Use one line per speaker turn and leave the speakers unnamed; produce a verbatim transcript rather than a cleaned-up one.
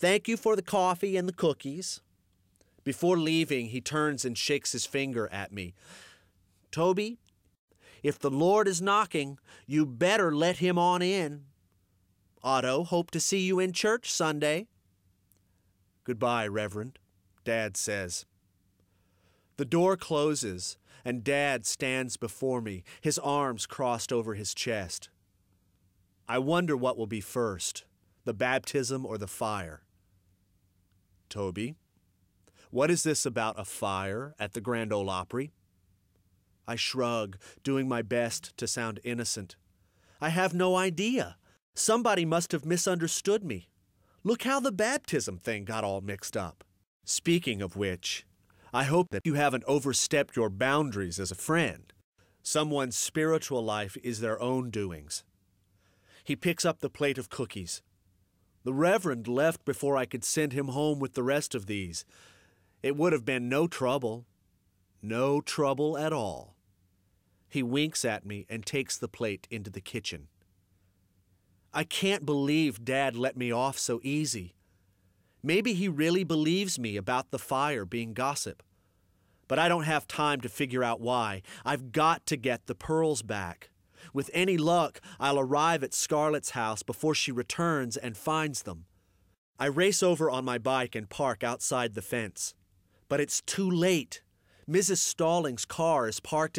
Thank you for the coffee and the cookies. Before leaving, he turns and shakes his finger at me. Toby, if the Lord is knocking, you better let him on in. Otto, hope to see you in church Sunday. Goodbye, Reverend, Dad says. The door closes, and Dad stands before me, his arms crossed over his chest. I wonder what will be first, the baptism or the fire. Toby, what is this about a fire at the Grand Ole Opry? I shrug, doing my best to sound innocent. I have no idea. Somebody must have misunderstood me. Look how the baptism thing got all mixed up. Speaking of which, I hope that you haven't overstepped your boundaries as a friend. Someone's spiritual life is their own doings. He picks up the plate of cookies. The Reverend left before I could send him home with the rest of these. It would have been no trouble. No trouble at all. He winks at me and takes the plate into the kitchen. I can't believe Dad let me off so easy. Maybe he really believes me about the fire being gossip. But I don't have time to figure out why. I've got to get the pearls back. With any luck, I'll arrive at Scarlett's house before she returns and finds them. I race over on my bike and park outside the fence. But it's too late. Missus Stallings' car is parked